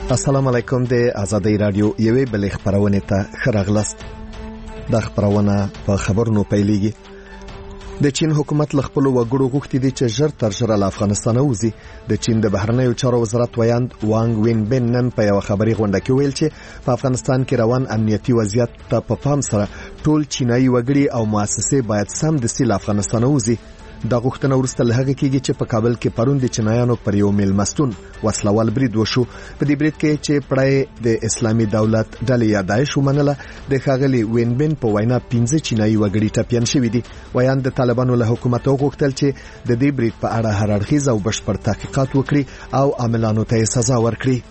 السلام علیکم. د آزادۍ رادیو یوې بلې خبرونه ته ښه راغلاست. دا خبرونه په خبرونو پیلېږي. د چین حکومت له خپلو وګړو غوښتي دي چې ژر تر ژره له افغانستان ووځي. د چین د بهرنیو چارو وزارت ویاند وانګ وین بن نن په یو خبري غونډه کې ویل چې په افغانستان کې روان امنیتي وضعیت ته په پام سره ټول چینایي وګړي او مؤسسې باید سمدستي له افغانستان ووځي. دا غوښتنه وروسته له هغه کېږي چې په کابل کې پرون د چینایانو پر یو میلمستون وسلوال برید وشو. په دې برید کې چې پړای د اسلامي دولت ډلې یا داعش ومنله، د ښاغلي وین بن په وینا 15 چینایي وګړي ټپیان شوي دي. ویاند د طالبانو له حکومت وغوښتل چې د دې برید په اړه هر اړخیز او بشپړ تحقیقات وکړي او عاملانو ته سزا ورکړي.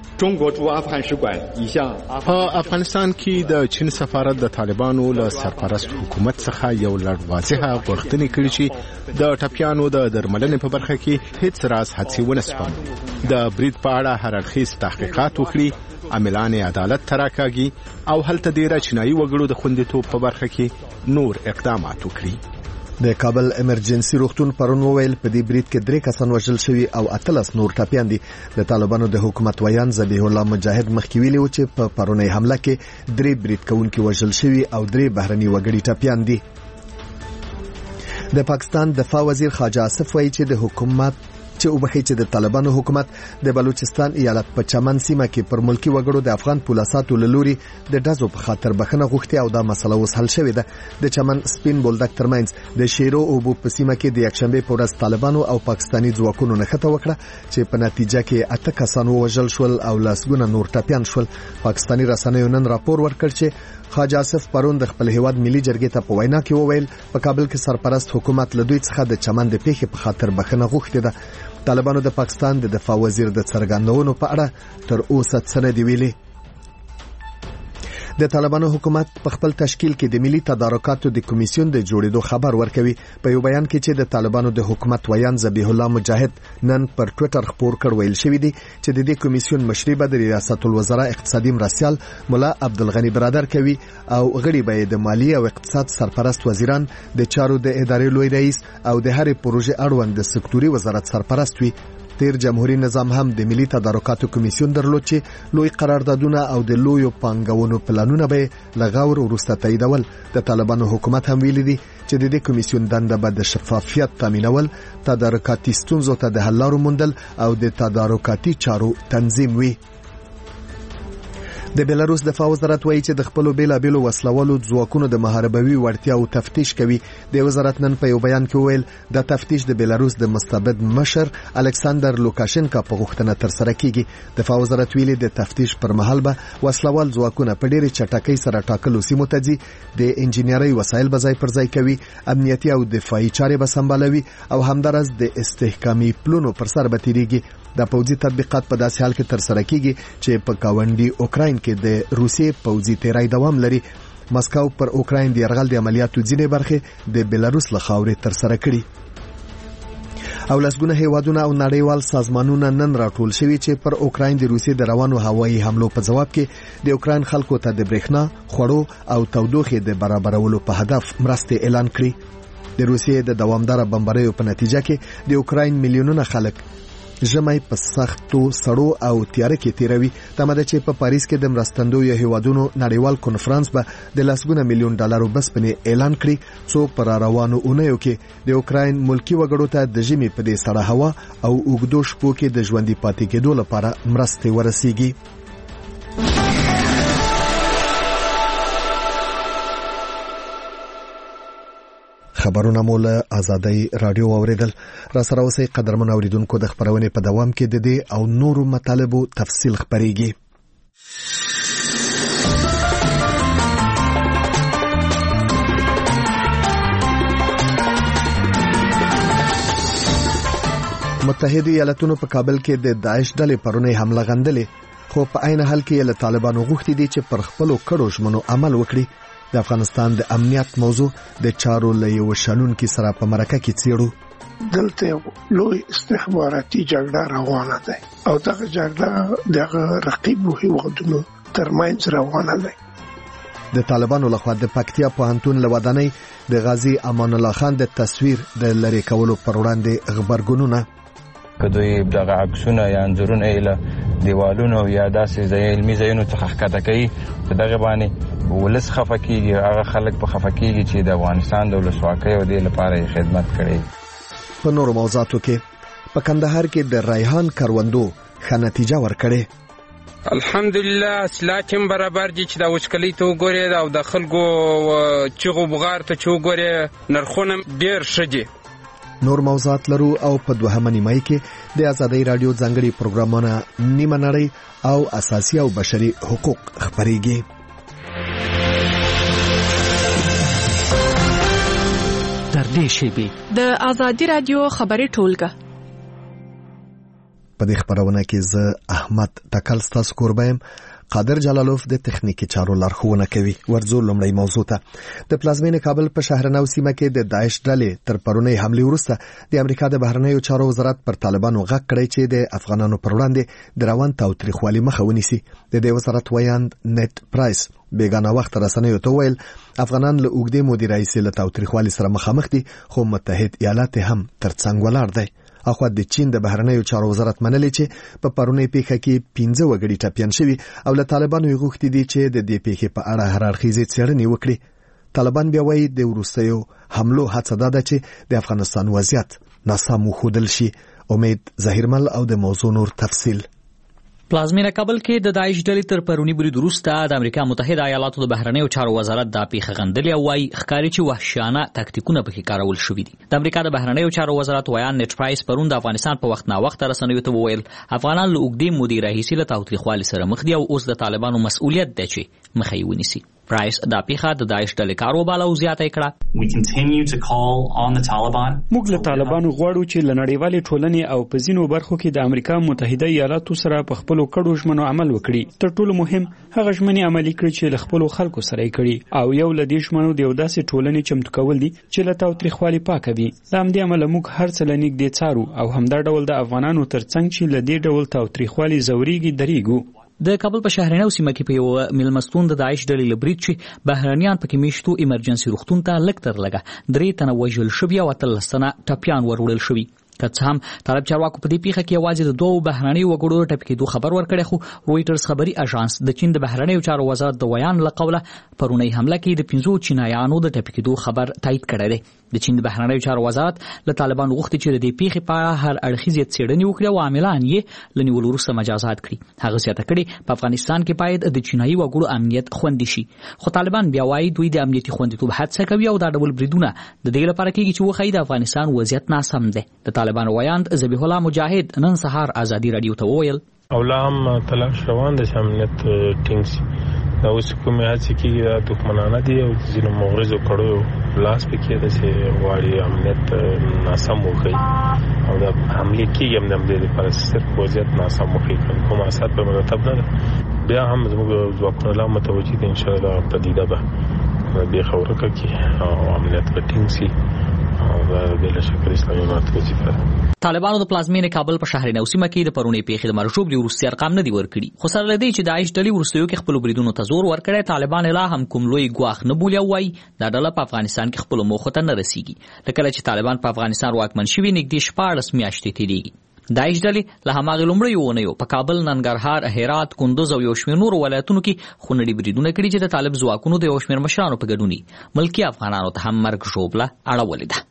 په افغانستان کې د چین سفارت د طالبانو له سرپرست حکومت څخه یو لړ واضحه غوښتنې کړې چې د ټپیانو د درملنې په برخه کې هیڅ راز هڅې ونه سپم. د برید په اړه هر اړخیز تحقیقات وکړي، عاملان عدالت ته راکاږي او هلته ډیره چینایي وګړو د خوندیتوب په برخه کې نور اقدامات وکړي. د کابل امرجنسي روغتون پرون وویل په دې برید کې 3 کسان وژل شوي او 18 نور ټپیان دي. د طالبانو د حکومت ویان ذبیح الله مجاهد مخکې ویلي و چې په پرونی حمله کې 3 برید کوونکي وژل شوي او 3 بهرني وګړي ټپیان دي. د پاکستان دفاع وزیر خواجه آصف وایي چې د طالبانو حکومت د بلوچستان ایالت په چمن سیمه کې پر ملکی وګړو د افغان پولیساتو له لوري د ډزو په خاطر بخښنه غوښتي او دا مسله اوس حل شوې ده. د چمن سپین بولدک ترمنځ د شیرو او بو په سیمه کې د یکشنبه په ورځ طالبانو او پاکستاني ځواکونو نښته وکړه چې په نتیجه کې 8 کسان وژل شول او لسګونه نور ټپیان شول. پاکستاني رسنیو نن راپور ورکړ چې خواجه آصف پرون د خپل هیواد ملي جرګې ته په وینا کې وویل په کابل کې سرپرست حکومت له دوی څخه د چمن د پیښې په خاطر بخښنه غوښتې ده. طالبانو د پاکستان د دفاع وزیر د څرګندونو په اړه تر اوسه څه نه دی ویلي. د طالبانو حکومت په خپل تشکیل کې د ملي تدارکاتو د کمیسیون د جوړېدو خبر ورکوي. په یو بیان کې چې د طالبانو د حکومت ویان ذبیح الله مجاهد نن پر ټوئیټر خبر کړ، ویل شوی دی چې د دې کمیسیون مشري به د ریاست الوزرا اقتصادي مرستیال مولا عبدالغنی برادر کوي او غړي به د مالی او اقتصاد سرپرست وزیران، د چارو د ادارې لوی رئیس او د هرې پروژې اړوند د سکتوري وزارت سرپرست وي. تیر جمهوریت نظام هم د ملي تدارکاتو کمیسیون درلود چې لوی قراردادونه او د لویو پانګونو پلانونه به لغور وروسته تاییدول. د طالبانو حکومت هم ویلي دي چې د دې کمیسیون دنده به د شفافیت تامینول، تدارکاتي ستونزو ته د حل لارو موندل او د تدارکاتي چارو تنظیم وي. د بلاروس دفاع وزارت وایي چې د خپل بیلابېلو وسلوالو ځواکونو د محاربوي وړتیاو تفتیش کوي. د وزارت نن په یو بیان کې ویل د تفتیش د بلاروس د مستبد مشر الکساندر لوکاشنکا په غوښتنه تر سره کیږي. دفاع وزارت ویلي د تفتیش پر مهال به وسلوال ځواکونه په ډېرې چټکۍ سره ټاکلو سیمو ته ځي، د انجینرۍ وسایل به ځای پر ځای کوي، امنیتي او دفاعي چارې به سمبالوي او همدارس د استحکامي پلونو پر سر به تیریږي. د پوځي تطبیقات په داسې حال کې تر سره کیږي چې په کاونډي اوکراین کې د روسیې پوځي تیرای دوام لري. مسکو پر اوکراین د یرغل د عملیاتو ځینې برخې د بلاروس له خاورې تر سره کړي. او لسګونه هیوادونه او نړیوال سازمانونه نن راټول شوي چې پر اوکراین د روسیې د روانو هوایي حملو په جواب کې د اوکراین خلکو ته د برېښنا، خوړو او تودوخې د برابرولو په هدف مرستې اعلان کړي. د روسیې د دوامداره بمباریو په نتیجه کې د اوکراین میلیونونه خلک ژمی په سختو سړو او تیاره کې تیروي. تمه ده چې په پاریس کې د مرستندویو هیوادونو نړیوال کنفرانس به د لسګونه میلیون ډالرو بسپنې اعلان کړي څو پر روانو اونیو کې د اوکراین ملکی وګړو ته د ژمي په دې سړه هوا او اوږدو شپو کې د ژوندي پاتې کېدو لپاره مرستې ورسیږي. خبرونه مو له آزادۍ رادیو اوریدل. را سره اوسئ قدرمن اوریدونکو، د خبرونې په دوام کې د دې او نورو مطالبو تفصیل خبرېږي. متحده ایالاتونو په کابل کې د داعش ډلې پرونی حمله غندلې، خو په عین حال کې له طالبانو غوښتي دي چې پر خپلو کړو ژمنو عمل وکړي. د افغانستان د امنیت موضوع د چارو له یو شنونکي سره په مرکه کې څیړو. دلته لوی استخباراتي جګړه روانه ده او دغه جګړه د رقیبو هیوادونو ترمنځ روانه ده. د طالبانو لخوا د پکتیا پوهنتون له ودانۍ د غازی امان الله خان د تصویر د لری کولو پر وړاندې خبرګونونه که دوی دغه عکسونه یا انځورونه له دیوالونو یا داسې علمي ځایونو څخه ښکته کوي. په دغه باندې ولس خفه کېږي، هغه خلک په خفه کېږي چې د افغانستان د ولسواکۍ او دې لپاره یې خدمت کړی. په نورو موضوعاتو کې په کندهار کې د ریحان کروندو ښه نتیجه ورکړې. الحمدلله اصلاحات برابر دي چې د وچکلۍ ته وګورې او د خلکو چغو بغار ته چې وګورې نرخونه ډېر ښه دي. نور موضوعات لرو او په دوهمه نیمایي کې د ازادۍ رادیو ځانګړي پروګرامونه نیمه نړۍ او اساسي او بشري حقوق خبرېږي. تر دې شیبې د ازادۍ رادیو خبري ټولګه. په دې خبرونه کې زه احمد تکل ستاسو کوربایم. قادر جلالوف د تخنیکی چارو لارښوونه کوي. ورځو لومړی موضوع ته. د پلازمینې کابل په شهرنو سیمه کې د داعش ډلې تر پرونی حمله وروسته د امریکا د بهرنیو چارو وزارت پر طالبانو غږ کړی چې د افغانانو پر وړاندې د روان تاوتریخوالي مخه ونیسي. د دې وزارت ویاند نت پرایس بیگانه وخت رسنیو ته ویل افغانان له اوږدې مودې راهیسې له تاوتریخوالي سره مخامخ دي، خو متحد ایالات هم ترڅنګ ولاړ دی. اخو د چین د بهرنیو چارو وزارت منلي چې په پرونی پیښه کې 15 وګړي ټپيان شوي او له طالبانو یې غوښتي دي چې د دې پیښې په اړه هر اړخیزه څېړنې وکړي. طالبان بیا وایي د وروستیو حملو هڅه ده چې د افغانستان وضعیت ناسم وښودل شي. امید ظاهرمل او د موضوع نور تفصیل. پلازمینه کابل کې د داعش ډلې تر پرونی برید وروسته د امریکا متحده ایالاتو د بهرنیو چارو وزارت دا پیښه غندلې او وايي ښکاري چې وحشیانه تاکتیکونه پکې کارول شوي دي. د امریکا د بهرنیو چارو وزارت ویان نت پرایس پرون د افغانستان په وخت نا وخت رسنیو ته وویل افغانان له اوږدې مودې راهیسې له تاوتریخوالي سره مخ دي او اوس د طالبانو مسؤلیت دی چې مخه یې ونیسي. پرایس دا پیښه د داعش ډلې کاروبار او زیاته کړه. موږ له طالبانو غواړو چې له نړیوالې ټولنې او په ځینو برخو کې د امریکا متحده ایالاتو سره په خپلو کړو ژمنو عمل وکړي. تر ټولو مهم هغه ژمنې عملي کړي چې له خپلو خلکو سره یې کړي او یو له دې ژمنو د یو داسې ټولنې چمتو کول دي چې له تاوتریخوالي پاکه وي. د همدې امله موږ هر څه له نږدې څارو او همدا ډول د افغانانو ترڅنګ چې له دې ډول تاوتریخوالي ځورېږي درېږو. د کابل په شهرنو سیمه کې په یو میلمستون د داعش ډلې لبرید چې بهرنیان پکې میشتو ایمرجنسي روغتون ته لږ تر لږه 3 تنه وژل شوي او 13 تنه ټپيان وروړل شوي. که څه هم طالب چارواکو په دې پیښه کې یوازې د 2 بهرنیو وګړو ټپي کېدو خبر ورکړی، خو رويټرز خبري اژانس د چین د بهرنیو چارو وزارت د ویان له قوله پرونی حمله کې د 15 چینایانو د ټپي کېدو خبر تایید کړی دی. د چین د بهرنیو چارو وزارت له طالبانو غوښتي چې د دې پیښې په هر اړخیزه څېړنې وکړي او عاملان یې لنیول وروسته مجازات کړي. هغه زیاته کړي په افغانستان کې باید د چینایي وګړو امنیت خوندي شي، خو طالبان بیا وایي دوی د امنیتي خوندیتوب هڅه کوي او دا ډول بریدونه د دې لپاره کوي چې وښيي د افغانستان وضعیت ناسم دی. د طالبانو ویاند ذبیح الله مجاهد نن سهار ازادي رادیو ته وویل اولا هم تلاش روان د امنیت ټینګ دا اوس کومه هڅه کیږي د دښمنانه دي او ځینو مغرضو کړو لاس پکې د سي واړی امنیت ناسم وخی او د حمله کیږي هم د لپاره صرف وضعیت ناسم وخی کوم اثر په مرتب نه بیا هم زموږ ځواکونه لا متوجي دي ان شاء الله پدیده به به خبره کوي او امنیت ټینګ سي او د شکل اسلامي امارت وظیفه. طالبانو د پلازمینې کابل په شهر نوسیمه کې د پرونی پیښې د مرشوب دی ورستي ارقام نه دی ورکړي، خو سره لدی چې داعش ډلې ورستیو کې خپل بریدونو ته زور ورکړي. طالبان لا هم کوم لوی ګواخ نه بولی وای دا ډله په افغانستان کې خپل موخه ته نه رسیږي. لکه چې طالبان په افغانستان واکمن شوي نږدې 14 میاشتې تیریږي. داعش ډلې له هماغه لومړی ونیو په کابل، ننګرهار، هرات، کندوز او یو شمېر نور ولایتونو کې خونړي بریدونه کړي چې د طالب ځواکونو د یو شمېر مشرانو په ګډون ملکی افغانانو ته هم مرګ ژوبله اړولې ده.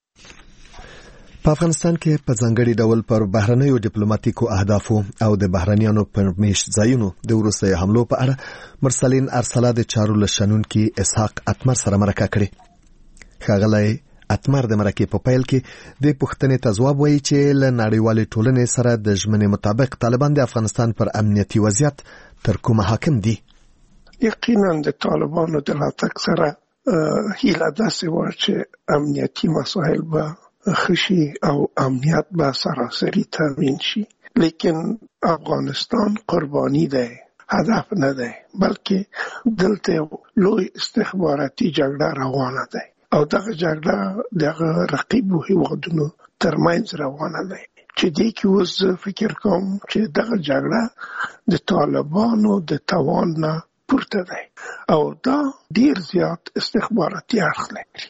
په افغانستان کې په ځانګړي ډول پر بهرنیو ډیپلوماټیکو اهدافو او د بهرنیانو پر میشت ځایونو د وروستي حملو په اړه مرسلین ارسلا د چارو لشنونکي اسحاق اتمر سره مرکه کړې. ښاغلی اتمر د مرکې په پیل کې د پوښتنې ته ځواب وایي چې له نړیوالې ټولنې سره د ژمنې مطابق طالبان د افغانستان پر امنیتي وضعیت تر کومه حاکم دي. یقینا د طالبانو د راتګ سره هیله داسې وه چې امنیتي مسایل به خشي او امنیت به سراسری تامین شي، لیکن افغانستان قربانی ده، هدف نه ده، بلکې دلته لوی استخباراتي جګړه روانه ده او دغه جګړه دغه رقیبو هیوادونو ترمنځ روانه ده چې دې کې اوس فکر کوم چې دغه جګړه د طالبانو د توان نه پورته ده او دا ډیر زیات استخباراتي اړخ لري.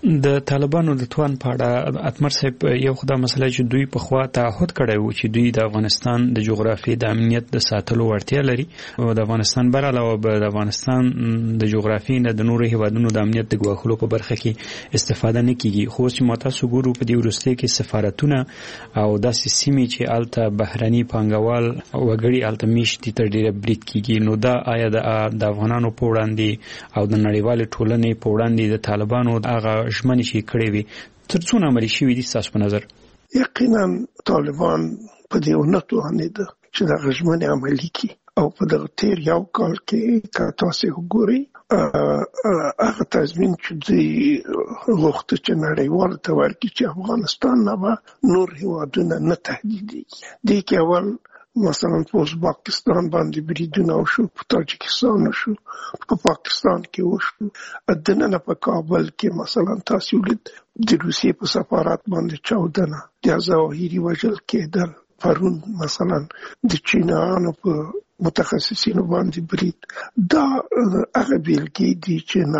د طالبانو د توان په اړه اتمر صاحب یو خدای مسله چې دوی په خوا تعهد کړی و چې دوی د افغانستان د جغرافي د امنیت د ساتلو وړتیا لري او د افغانستان بر علاوه د افغانستان د جغرافي نه د نورو هیوادونو د امنیت د ګواښلو په برخه کې استفاده نه کیږي. خو چې متاسو ګورو په دې وروسته کې سفارتونه او داسې سیمې چې الته بهرني پانګوال وګړي الته میشتي تر ډیره برید کیږي، نو دا آیا د افغانانو په وړاندې او د نړیوال ټولنې په وړاندې د طالبانو هغه ژمنې چې کړې وي تر څونه عملي شوي دي ستاسو په نظر؟ یقینا طالبان په دې ونه توانېده چې د ژمنې عملي کړي او په دغه تیر یو کال کې که تاسو وګورئ هغه تضمین چې دوی غوښته چې نړیوال ته ورکړي چې افغانستان نه به نور هیوادونه نه تهدیدېږي. دې کې اول مثلا په ازبکستان باندې بریدونه وشو، په تاجکستان وشو، په پاکستان کې وشو، دننه په کابل کې مثلا تاسو ولید د روسیې په سفارت باندې چاودنه د ظواهري وژل کېدل، پرون مثلا د چینایانو په متخصصینو باندې برید. دا هغه بیلګې دي چې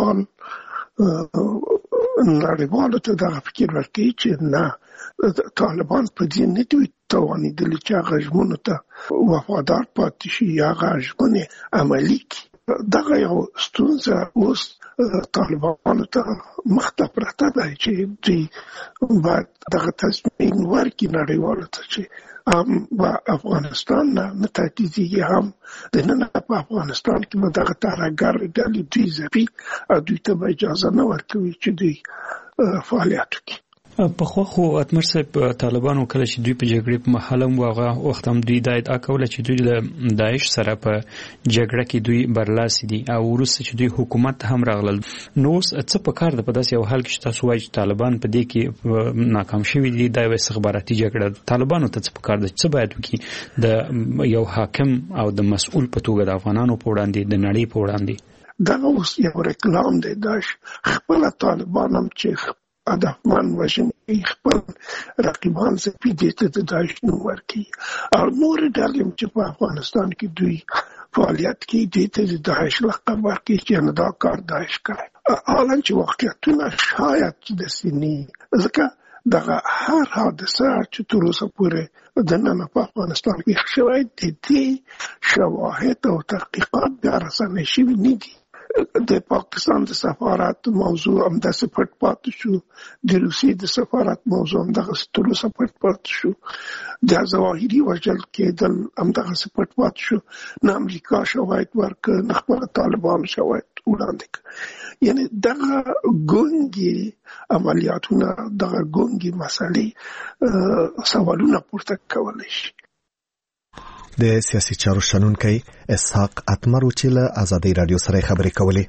نړیوالو ته دغه فکر ورکوي چې نه طالبان په دې نه دوی توانېدلي چې هغه ژمنو ته وفادار پاتې شي یا هغه ژمنې عملي کړي. دغه یو ستونزه اوس طالبانو ته مخته پرته ده چې دوی باید دغه تضمین ورکړي نړیوالو ته چې هم په افغانستان نه تهدیدېږي، هم دننه په افغانستان کې به دغه ترهګرې ډلې دوی ځپي او دوی ته به اجازه نه ورکوي چې دوی فعالیت وکړي. پخوا خو اتمر صاحب طالبانو کله چې دوی په جګړې په مهال هم هغه وخت هم دوی دا ادعا کوله چې دوی له داعش سره په جګړه کې دوی برلاسي دي او وروسته چې دوی حکومت هم راغلل. نو اوس څه پکار ده په داسې یو حال کې چې تاسو وایي چې طالبان په دې کې ناکام شوي دي، دا یو استخباراتي جګړه. طالبانو ته څه پکار ده، څه باید وکړي د یو حاکم او د مسؤل په توګه د افغانانو په وړاندې د نړۍ په وړاندې؟ دغه اوس یو ریکلام دی، دا خپل طالبان هم چې هدفمند وژني خپل رقیبان ځپي دې ته د داعش نوم ورکړي او نور ډلې چې په افغانستان کې دوی فعالیت کوي دې ته د داعش لقب ورکړي چې دا کار داعش کوي، حالا چې واقعیتونه شاید چې داسې نه، ځکه دغه هر حادثه چې تر اوسه پورې دننه په افغانستان کې شوی د دې شواهد او تحقیقات بیا رسنۍ شوي نه دي. د پاکستان د سفارت موضوع همداسې پټ پاتې شو، د روسیې د سفارت موضوع همدغسې تر اوسه پټ پاتې شو، د ظواهري وژل کېدل همدغسې پټ پاتې شو، نه امریکا شواهد ورکړه نه خپله طالبانو شواهد وړاندې کړه. یعنې دغه ګونګې عملیاتونه دغه ګونګې مسلې سوالونه پورته کولی شي. د سیاسي چارو شنونکی اسحاق اتمر چې له آزادۍ رادیو سره خبرې کولې.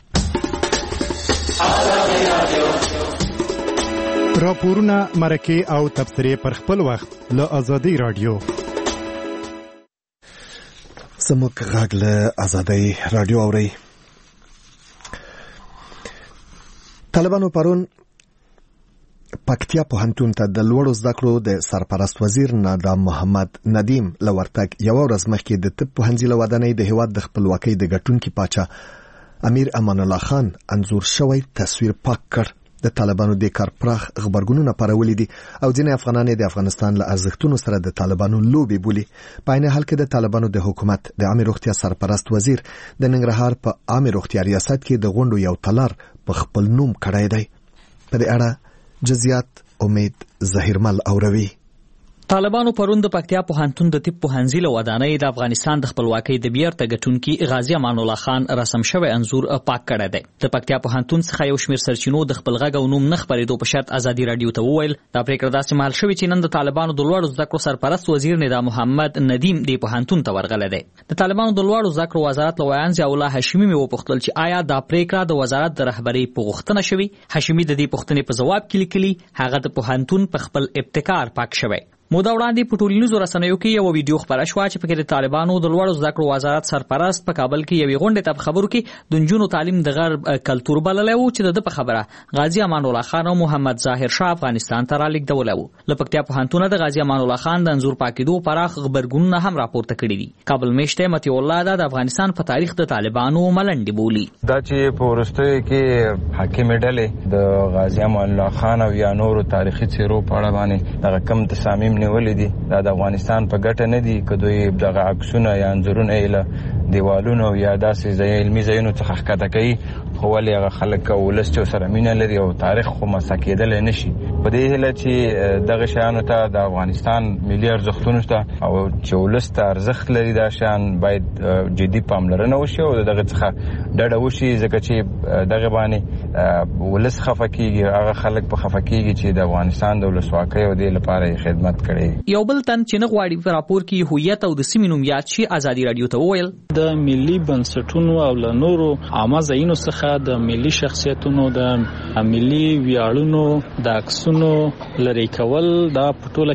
راپورونه، مرکې او تبصرې پر خپل وخت له آزادۍ رادیو. زموږ غږ له آزادۍ رادیو اورئ. طالبانو پرون پکتیا پوهنتون ته د لوړو زده کړو د سرپرست وزیر نادام محمد ندیم له ورتګ یوه ورځ مخکې د طب پوهنځي له ودانۍ د هېواد د خپلواکۍ د ګټونکي پاچا امیر امان الله خان انځور شوی تصویر پاک کړ. د طالبانو د کار پراخ خبرګونونه پارولي دي او ځینې افغانان د افغانستان له ارزښتونو سره د طالبانو لوبې بولي. په عین حال کې د طالبانو د حکومت د عامه روغتیا سرپرست وزیر د ننګرهار په عامه روغتیا ریاست کې د غونډو یو تالار په خپل نوم کړی دی. په دې اړه جزئیات امید ظهیرمل اوروي. طالبانو پرون د پکتیا پوهنتون د طب پوهنځي له ودانۍ د افغانستان د خپلواکۍ د بیرته ګټونکي غازی امان الله خان رسم شوی انځور پاک کړی دی. د پکتیا پوهنتون څخه یو شمېر سرچینو د خپل غږ او نوم نه خپرېدو په شرط ازادي رادیو ته وویل دا پریکړه داسې مهال شوې چې نن د طالبانو د لوړو زده کړو سرپرست وزیر نادام محمد ندیم د پوهنتون ته ورغلی دی. د طالبانو د لوړو زده کړو وزارت له ویان ضیاء الله هاشمي مې وپوښتل چې آیا دا پریکړه د وزارت د رهبرۍ په غوښتنه شوې؟ هاشمي د دې پوښتنې په ځواب کې لیکلي هغه د پوهنتون په خپل ابتکار پاک شوی. موده وړاندې په ټولنیزو رسنیو کې یو ویډیو خپره شوه چې پکې د طالبانو د لوړو زده کړو وزارت سرپرست په کابل کې یوې غونډې ته په خبرو کې د نجونو تعلیم د غرب کلتور بللی و چې د په خبره غازی امان الله خان او محمد ظاهر شاه افغانستان ته رالیږدولی و. له پکتیا پوهنتونه د غازی امان الله خان د انځور پاکېدو پراخ غبرګونونه هم راپورته کړي دي. کابل میشته مطیع الله د افغانستان په تاریخ د طالبانو ملنډې بولي. دا چې په وروستیو کې حاکمې ډلې د غازی امان الله خان او یا نورو تاریخي څیرو په اړه باندې دغه کم تصامیم نیولې دي دا د افغانستان په ګټه نه دي که دوی دغه عکسونه یا انځورونه یې له دیوالونو یا داسې علمي ځایونو څخه ښکته کوي خو ولې هغه خلک او ولس چې سره مینه لري او تاریخ خو مسخ کېدلی نه شي. په دې هیله چې دغه شیانو ته د افغانستان ملي ارزښتونو ته او چې ولس ته ارزښت لري دا شیان باید جدي پاملرنه وشي او دغه څخه ډډه وشي ځکه چې دغه باندې ولس خفه کېږي هغه خلک په خفه کېږي چې د افغانستان د ولسواکۍ او دې لپاره یې خدمت کړی. یو بل تن چې نه غواړي په راپور کې هویت او د سیمې نوم یاد شي ازادي راډیو ته وویل د ملي بنسټونو او له نورو عامه ځایونو څخه د ملي شخصیتونو د ملي ویاړونو د عکسونو لرې کول دا په ټوله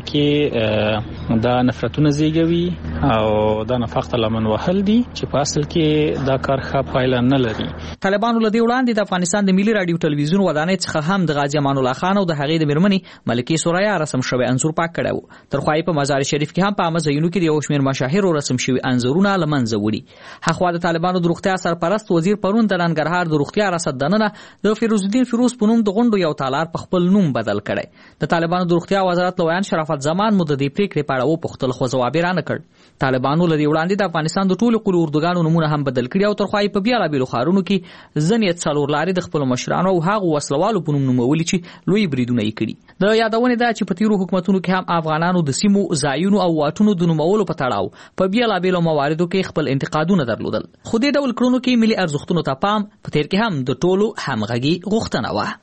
کې دا نفرتونه زیږوي او دا نفاق ته لمن وهل دي چې په اصل کې دا کار ښه پایله نه لري. طالبانو له دې وړاندې د افغانستان د ملي راډیو ټلویزیون ودانۍ څخه هم د غازی امان الله خان او د هغې د میرمنې ملکې سوریا رسم شوی انځور پاک کړی و. ترخوا په مزار شریف کې هم په عامه ځایونو کې د یو شمېر مشاهیرو رسم شوي انځورونه له منځه وړي. هخوا د طالبانو د روغتیا سرپرست وزیر پرون د ننګرهار د روغتیا ریاست دننه د فیروزالدین فیروز په نوم د غونډو یو تالار په خپل نوم بدل کړی. د طالبانو د روغتیا وزارت لویان شرافت زمان مو د دې پریکړې په اړه وپوښتل خو ځواب یې رانه کړ. طالبانو له دې وړاندې د افغانستان د ټولو قلي اردوګانو نومونه هم بدل کړي او ترخوا په بیلابیلو ښارونو کې ځینې څلور لارې د خپلو مشرانو او هغو وسلوالو په نوم نومولي چې لوی بریدونه یې کړي. د یادونې ده چې په تیرو حکومتونو کې هم افغانانو د سیمو ځایونو او واټونو د نومولو په تړاو په بیلابیلو مواردو کې خپل انتقادونه درلودل. خو دې ډول کړنو کې ملي ارزښتونو ته پام په تیر کې هم د ټولو همغږي غوښتنه وه.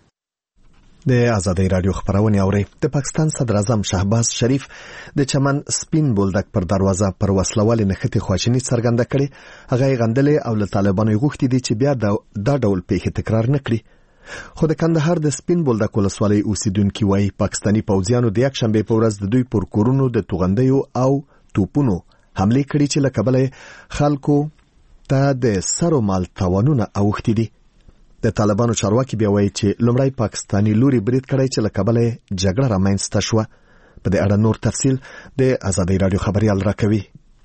د آزادۍ رادیو خبرونه اوري. د پاکستان صدر اعظم شهباز شریف د چمن سپین بولدک پر دروازه پر وسلوال نختی خواشینی څرګنده کړي. هغه غندلې او له طالبانو غوښتي دي چې بیا دا ډول پیښه تکرار نکړي. خو د کندهار د سپین بولدک ولسوالۍ اوسیدونکو وايي پاکستانی پوځیانو د یک شنبه په ورځ د دوی پر کورونو د توغندیو او توپونو حمله کړې چې له کبله خلکو ته د سرو مال تاوانونه اوښتي دي. د طالبانو چارواکي بیا وایي چې لومړی پاکستانی لوري برید کړی چې له کبله جګړه رامنځته شوه. په دې اړه نور تفصیل د آزادۍ رادیو خبريال راکوي.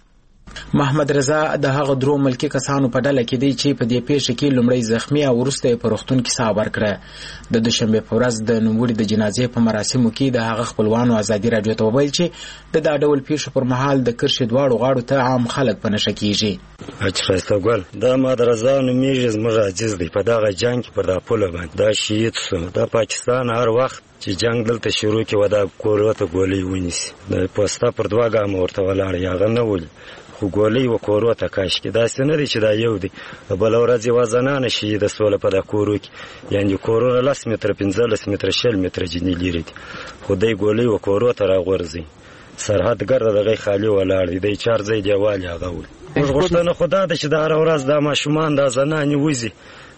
محمد رضا د هغه درو ملکی کسانو په ډله کې دی چې په دې پیښه کې لومړی زخمی او وروسته په روغتون کې ساه ورکړه. د دوشنبه په ورځ د نوموړي د جنازې په مراسمو کې د هغه خپلوانو آزادي رادیو ته وویل چې د دا ډول پیښو پر مهال د کرښې دواړو غاړو ته عام خلک په نشه کېږي. اچھا ګل دا محمد رضا نومیږي زموږ عزیز دی. په دغه جنگ کې پر دا پوله باندې دا شهید شو. د پاکستان هر وخت چې جنگ دلته شروع کې ودا کوروته ګولې ونیسي د پوسټا پر دوا ګام ورته ولاړ یاغه نه ول خو ګولې و کوروته کاش کې دا څنګه دی چې دا یو دی بل ورځ وزنانه شي د سوله په دا کورو کې یعنی کورونه 10 متر 15 متر 6 متر جنې لري خو دای ګولې و کوروته راغورځي سرحد ګرد دغه خالی ولاړ دی 4 ځای دیوال هغه ول غوښتنه خدا د چې دا هر ورځ د ماشومان د زنانه وځي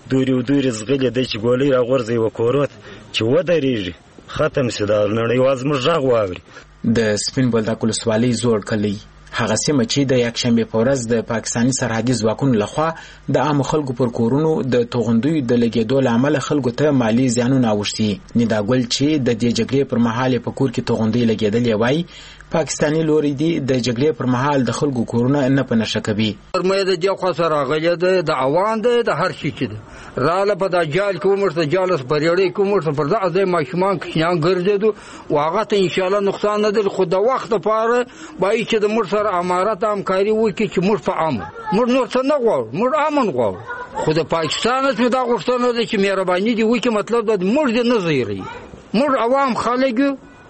دوری زغلې د چې ګولې راغورځي و کوروت چې ودرېږي ختم سي دا نړیواز مرغ واوري. د سپین بولدک ولسوالۍ زوړ کلی هغه سیمه چې د یکشنبه په ورځ د پاکستاني سرحدي ځواکونو لخوا د عام خلکو پر کورونو د توغندوی د لګیدو لامل خلکو ته مالی زیانونه اوښتي. ندا ګل چې د دې جګړې پر مهال په کور کې توغندوی لګیدلې وای پاکستانی لوري دی د جګړې پر مهال د خلکو کورونه نه پنهشه کوي. مې د دې خو سره غلې د عوام د هر شي کې رااله په د جال کوم ورته جالس پرېړې کوم ورته پر د ازای ماشومان کښیان ګرځېدو واغه ته ان شاء الله نقصان نه دی خو د وخت لپاره وایي چې د مر سره امارات همکاري وکړي چې مر په عام مر نور څه نه غواړو مر امن غواړو خو د پاکستان څخه دا غوښتنه ده چې مهرباني دی وکړي مطلب د مر دې نه زیری مر عوام خلک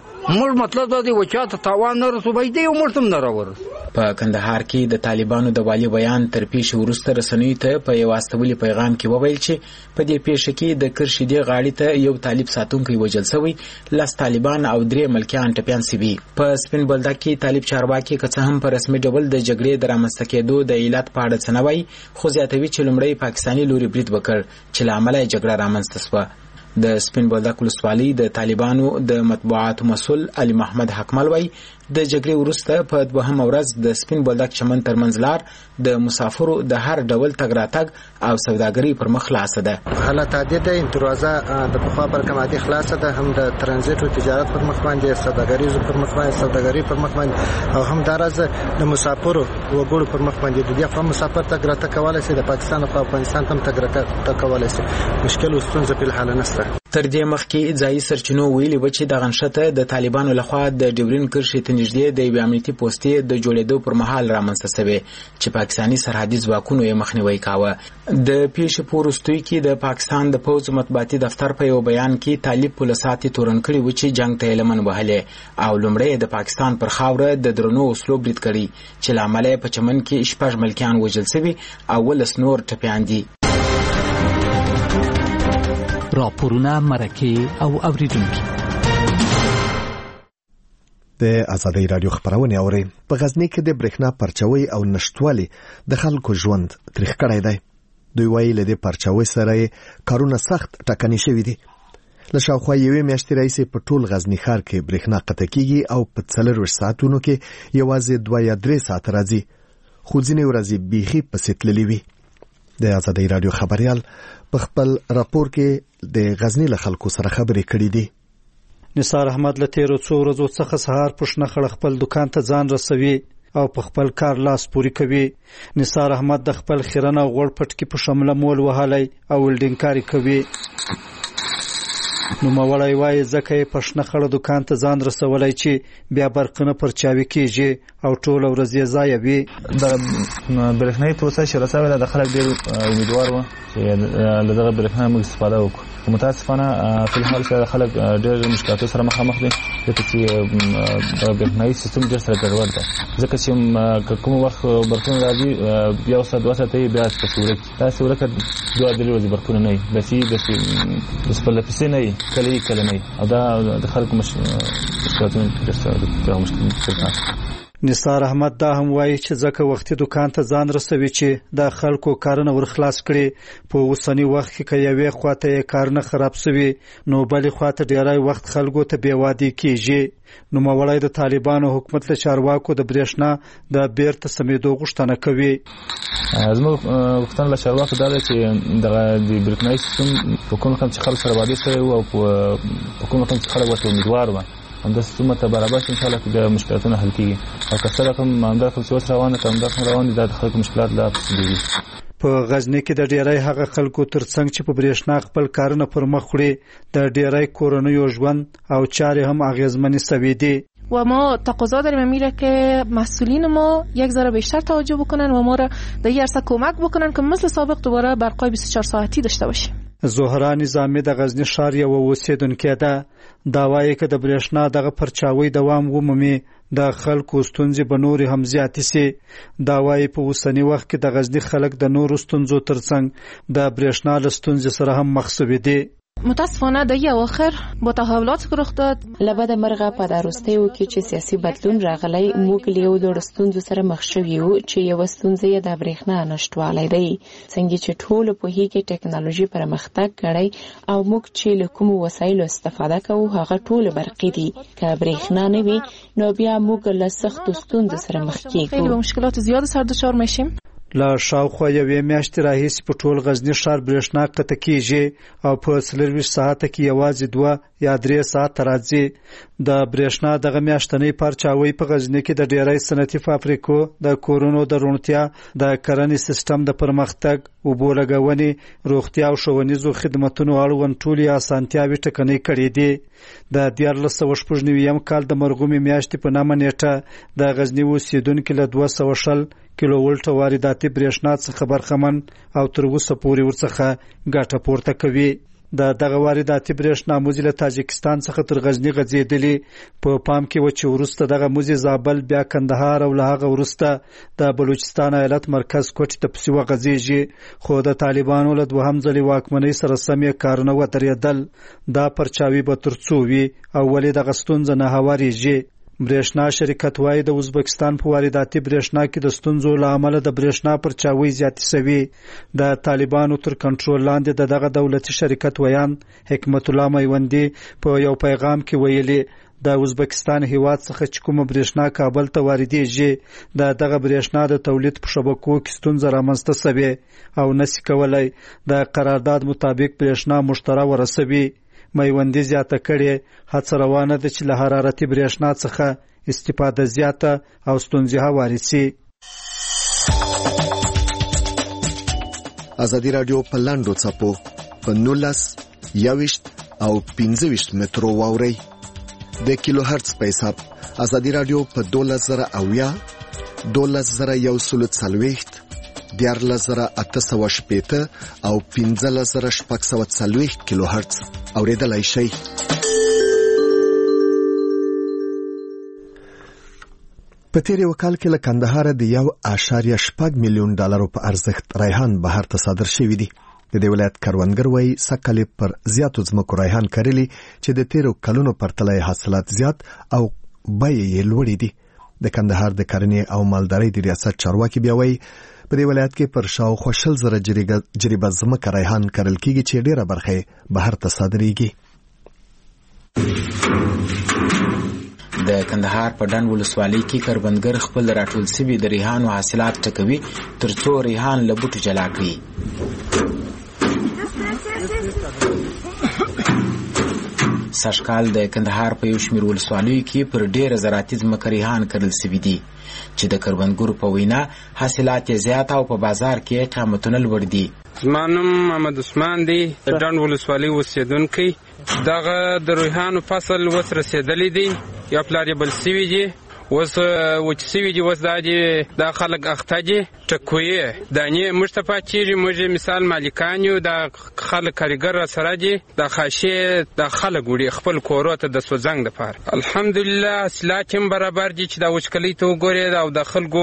مر مطلب د وچاته تاوان نه رسوبای دی او مرتم نه راورس. په کندهار کې د طالبانو د والی بیان تر پیښې وروسته رسنیو ته په یو واستولي پیغام کې وویل چې په دې پیښه کې د کرښې دی غاړې ته یو طالب ساتونکی وژل شوی لاس طالبان او درې ملکیان ټپیان سوي. په سپین بولدک کې طالب چارواکي که څه هم په رسمي ډول د جګړې د رامنځته کېدو د علت په اړه څه نه وایي خو زیاتوي چې لومړی پاکستاني لوري برید وکړ چې له امله یې جګړه رامنځته شوه. د سپین بولدک ولسوالۍ د طالبانو د مطبوعاتو مسؤل علي محمد حکمل وای د جګړې وروسته په دوهم ورځ د سپین بولدک چمن ترمنځ لار د مسافرو د هر ډول تګ راتګ او سوداګرۍ پر مخ خلاصه ده. حالت عادي ده، دروازه د پخوا پر کوم عادي خلاصه ده، هم د ترانزیت او تجارت پر مخ باندې، سوداګرۍ پر مخ باندې، سوداګرۍ پر مخ باندې، او هم دراز د مسافرو وګړو پر مخ باندې. د دې په مسافر تګ راتګ کولای شي، د پاکستان او افغانستان هم تګ راتګ کولای شي. مشکل او ستونزه په حال نشته. تر دې مخکې ځایي سرچینو ویلي و چې د غنښته د طالبانو لخوا د ډیورین کرښې ته نږدې د یوې امنیتي پوستې د جوړېدو پر مهال رامنځته شوې چې پاکستاني سرحدي ځواکونو یې مخنیوی کاوه. د پیښې په وروستیو کې د پاکستان د پوځ مطبوعاتي دفتر په یو بیان کې طالب پولیسات تورن کړي و چې جنگ ته لمن وهلې او لومړی د پاکستان پر خاوره د درنو وسلو برید کړي چې لامل په چمن کې 6 ملکیان وژل شوي او 10 نور ټپیان دي. راپورونه مرکه او اوریدونکو د آزادۍ رادیو خبرونه اوري. په غزنی کې د برېښنا پرچاوي او نشټوالي د خلکو ژوند تریخ کړی دی. دوی وایي له دې پرچاوي سره کارونه سخت ټکني شوي دي. له شاوخوا یوې میاشتې راهیسې په ټول غزنی ښار کې برېښنا قطع کیږي او په 24 ساعتونو کې یوازې 2 یا 3 ساعت راځي، خو ځینې ورځې بیخي پسې تللې وي. د آزادۍ رادیو خبريال په خپل راپور کې د غزنی له خلکو سره خبرې کړې دي. نثار احمد له تیرو څو ورځو څخه سهار پښنه خړ خپل دکان ته ځان رسوي او په خپل کار لاس پوري کوي. نثار احمد د خپل خیرنه غوړ پټکی په شمله مول وهالي او ولډینګ کاری کوي. نو مولای وای زکه پښنه خړ دکان ته ځان رسولای چې بیا برقنه پر چاوي کیږي او ټول ورځ یې ضایع وي. د برېښنايي پروسه چې رسوي د خلک ډېر امیدوار وو چې له دغه برېښنا موږ استفاده وکړو. متاسفانه په الحال سره خلک ډېر مشکلاتو سره مخامخ دي چې د برېښنايي سیستم ډېر سره ګډوډ دی، ځکه چې کوم وخت برقونه راځي بیا اوس 2 ساعت بیا په صورت تاسو ورکه 2-3 ورځې برقونه نه وي، د خپل پیسې نه کله نه، او دا د خلکو مشکلاتونه ډېر سره مشکل. نثار احمد دا هم وایي چې ځکه وختي دکان ته ځان رسوي چې د خلکو کارونه ورخلاص کړي. په اوسنی وخت کې یوې خواته کارونه خراب شوي نو بلې خواته ډیری وخت خلکو ته بیوادي کیږي. نو مولای د طالبانو حکومت له چارواکو د برېښنا د بیرته سمېدو غوښتنه کوي. زموږ غوښتنه له چارواکو دا ده چې د برېښنايي سیستم په کوم رقم چې خلک سره وعده شوی وو او په کوم رقم چې خلک ورته امیدوار وو همدا سیستم ته برابر شي، ان شاء الله د مشکلاتونو حل کیږي. او که څه رقم همدا خلک روانه کم روان دي د خلکو مشکلات لا پسې. په غزنی کې د ډیری هغه خلکو ترڅنګ چې په برېښنا خپل کارونه پر مخ وړي د ډیری کورنیو ژوند او چارې هم اغیزمنې شوي دي. و ما تقاضا داریم میره که مسئولین ما یک ذره بیشتر توجه بکنن و ما را در این عرصه کمک بکنن که مثل سابق دوباره برقای 24 ساعتی داشته باشیم. زهرا نظامی د غزنی ښار یو اوسیدونکې ده. دا وایي که د برېښنا دغه پرچاوي دوام ومومي د خلکو ستونزې به نورې هم زیاتې سي. دا وایي په اوسني وخت کې د غزنی خلک د نورو ستونزو ترڅنګ د برېښنا له ستونزې سره هم مخ شوي دي. متاسفانه در اواخر با تحولات که رخ داد لبد مرغه په داروستیو کې چې سیاسي بدلون راغلی موږ له یو ډول ستونزو سره مخ شوي یو چې یو ستونزه یې د برېښنا نشټوالی دی. څنګه چې ټول په هیڅ ټکنالوژي پرمختګ کړی او موږ چې له کوم وسایلو استفاده کوو هغه ټول برقي دي. که برېښنا نه وي نو بیا موږ له سختو ستونزو سره مخ کیږو. خیلی به مشکلات زیاد سر دچار میشیم. له شاوخوا یوې میاشتې راهیسې په ټول غزنی ښار برېښنا قطع کیږي او په 24 ساعته کې یوازې 2 یا 3 ساعت راځي. د برېښنا دغه میاشتنۍ پرچاوي په غزنی کې د ډیری صنعتي فابریکو د کورونو د روڼتیا د کرنې سیستم د پرمختګ اوبو لګونې روغتیا او ښوونیزو خدماتونو اړوند ټولې اسانتیاوې ټکنۍ کړې دي. د 1999 کال د مرغومې میاشتې په نامه نیټه د غزنی اوسیدونکو له 200 کیلو ولټ وارداتي برېښنا څخه برخمن او تر اوسه پورې ورڅخه ګټه پورته کوي. د دغه وارداتي برېښنا موزي له تاجکستان څخه تر غزنی غځېدلې. په پام کې و چې وروسته دغه موزي زابل بیا کندهار او له هغه وروسته د بلوچستان ایالت مرکز کوټې ته پسې وغځېږي. خو د طالبانو له دوهم ځلې واکمنۍ سره سم یې کارونه ودرېدل. دا پرچاوي به تر څو وي او ولې دغه ستونزه نه هوارېږي. برېښنا شرکت وایي د ازبکستان په وارداتي برېښنا کې د ستونزو له امله د برېښنا پرچاوي زیاتې شوي. د طالبانو تر کنټرول لاندې د دغه دولتي شرکت ویان حکمت الله میوندي په یو پیغام کې ویلي د ازبکستان هیواد څخه چې کومه برېښنا کابل ته واردېږي دغه برېښنا د تولید په شبکو کې ستونزه رامنځته شوې او نشي کولای د قرارداد مطابق برېښنا مشتری ورسوي. میوندي زیاته کړې هڅه روانه ده چې له حرارتي برېښنا څخه استفاده زیاته او ستونزې هوارې شي. ازادي رادیو په لاندو څپو په 19 21 او 15 مترو واوري د کیلو هرتز په حساب. ازادي رادیو په 12000 12140 14880 او 15640 کیلو هرتز اوریدلای شئ. په تیر یو کال کې له کندهار د 1.8 میلیون ډالرو په ارزښت ریحان بهر ته صادر شوی دی. د دې ولایت کروندګر وایي سکه‌لې پر زیاتو ځمکو ریحان کرلي چې د تیرو کلونو پرتله حاصلات زیات او بیې یې لوړې دي. د کندهار د کرنې او مالدارۍ د ریاست چارواکي بیا وایي په دې ولایت کې پر شاوخوا 100,000 جریبه ځمکه ریحان کرل کېږي چې ډېره برخه بهر ته صادرېږي. د کندهار په ډنډ ولسوالۍ کې کروندګر خپل راټول شوي د ریحانو حاصلات ټکوي ترڅو ریحان له بوټو جلا کړي. سږکال د کندهار په یو شمېر ولسوالیو کې پر ډېره زراعتي ځمکه ریحان کرل شوي دي چې د کروندګرو په وینا حاصلات یې زیات او په بازار کې قیمتونه لوړ دي. زما نوم محمد عثمان دی، د ډنډ ولسوالۍ اوسېدونکی. دغه د ریحانو فصل اوس رسېدلی دی، یا پلار یې بل سوي دي، اوس وچ سوي دي. اوس دا خلک اخته دي ټکوي دانې موږ ته پاتېږي. موږ مثال مالکان یو، دا خلک کارګر را سره دي، دا خاشې دا خلک وړي خپل کورو ته د سوځنګ دپاره. الحمدلله حاصلات هم برابر دي چې دا وچکلۍ ته وګورې او د خلکو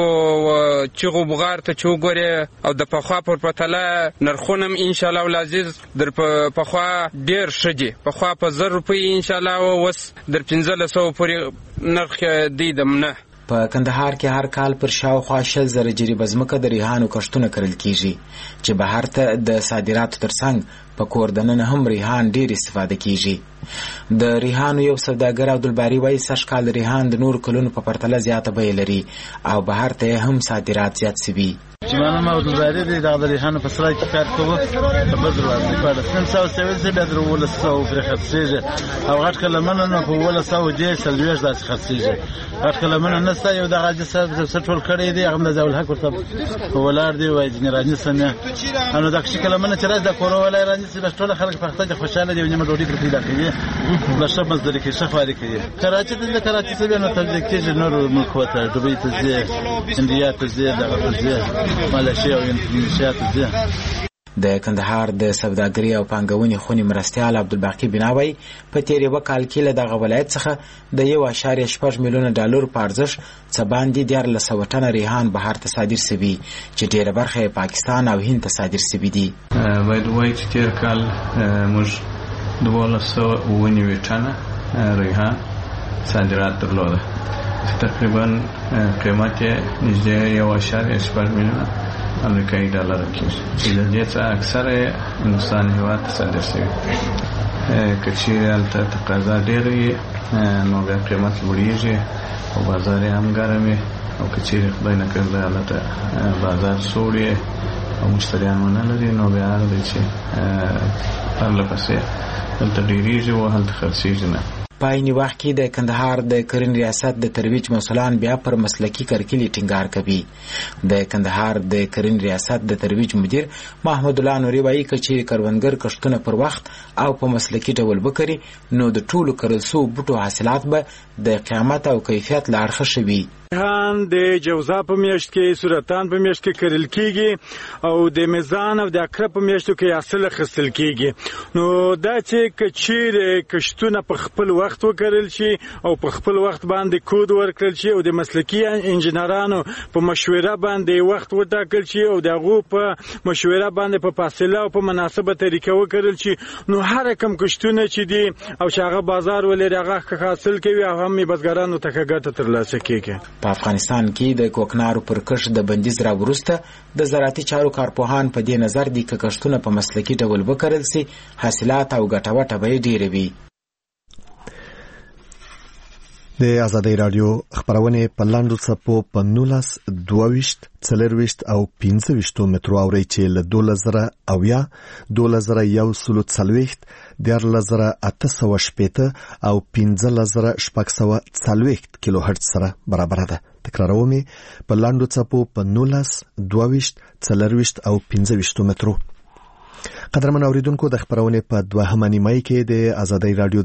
چغو بغار ته چې وګورې او د پخوا پر پرتله نرخونه هم انشاءالله العزیز در پخوا ډېر ښه دي. پخوا په 1000 روپۍ انشاءالله اوس در 1500 پورې نرخ دی د نه. په کندهار کې هر کال پر شاوخوا 100,000 جریبه ځمکه د ریحانو کښتونه کرل کیږي چې بهر ته د صادراتو ترڅنګ په کور دننه هم ریحان ډېر استفاده کیږي. د ریحانو یو سوداګر عبدالباري وایي سږکال د ریحان د نورو کلونو په پرتله زیاته بیه لري او بهر ته هم صادرات زیات شوي. جمانه ما عبدالباري دی، دغه د ریحانو په سرای کې کار کوو په بدر وازي په 270 بیا در 100 پرې خرڅېږي او غټ کلمونه نو په 110 سلويش داسې خرڅېږي. غټ کلمونه نسته یو دغه جسد ټول کړی دی، هغه د ځول حق ورته ولار دی وایي جنرالني سمه انو دغه کلمونه چې راځي د کورو ولای راځي چې ټول خلک پخته خوشاله دي، نیمه ډوډۍ پر پیدا کوي له شپ مزدوري کې شفاري کوي. کراچي د کراچي څخه نو تبلیغ کېږي نور ملک وته دوبۍ ته ځي، انډیا ته ځي، دغه ته ځي، مالشیا او انډونیشیا ته ځي. د کندهار د سوداګرۍ او پانګونې خونې مرستیال عبدالباقي بناوی په تیر یو کال کې له دغه ولایت څخه د 1.8 میلیون ډالر په ارزښت څه باندې 1400 ټنه ریحان بهر ته صادر شوي چې ډېره برخه یې پاکستان او هند ته صادر شوي دي. باید وایي چې تیر کال موږ 1290 ټنه ریحان صادرات درلوده چې تقریبا قیمت یې نږدې 1.8 میلیون امریکایي ډالر کېږي چې د دې څخه اکثره هندوستان هېواد ته صادر شوي. که چیرې هلته تقاضا ډېره وي نو بیا قیمت لوړېږي او بازار یې هم ګرم وي، او که چیرې خدای نکرده هلته بازار سوړ وي او مشتریان ونه لري نو بیا هغه دی چې پرله پسې هلته ډېرېږي او هلته خرڅېږي نه. په عیني وخت کې د کندهار د کرنې ریاست د ترویج مسؤلان بیا پر مسلکي کرکیلې ټینګار کوي. د کندهار د کرنې ریاست د ترویج مدیر محمود الله نوري وایي چې کروندګر کښتونه پر وخت او په مسلکي ډول وکړي نو د ټولو کرل شوو بوټو حاصلات به د قیمت او کیفیت له اړخه ښه وي. ریحان د جوزا په میاشت کې، سرطان په میاشت کې کرل کیږي او د میزان او د اکره په میاشتو کې حاصل اخیستل کیږي. نو دا چې کچیر کښتونه په خپل وخت وکړل شي او په خپل وخت باندې کود ورکړل شي او د مسلکي انجنیرانو په مشوره باندې وخت وټاکل شي او دغه په مشوره باندې په فاصله او په مناسبه طریقه وکړل شي نو هر کم کښتونه چې دي او شاغه بازار ولري هغه حاصل کوي او هم بزګرانو ته ګټه ترلاسه کوي. په افغانستان کې د کوکنارو پر کښت د بندیز را وروسته د زراعتي چارو کارپوهان په دې نظر دي چې کښتونه په مسلکي ډول وکړل شي حاصلات او ګټه وټه به ډېرې وي. د آزادۍ رادیو خبرونه په لاندو څپو په 19 22 40 او 25 مترو اوري چې له 2000 او یا 2140 10880 او 15640 کیلو هرتز سره برابر ده. تکراروم په لاندو څپو په 19 22 40 او 25 مترو. قدرمن اوریدونکو د خبرونه په 2 نیمه کې د آزادۍ رادیو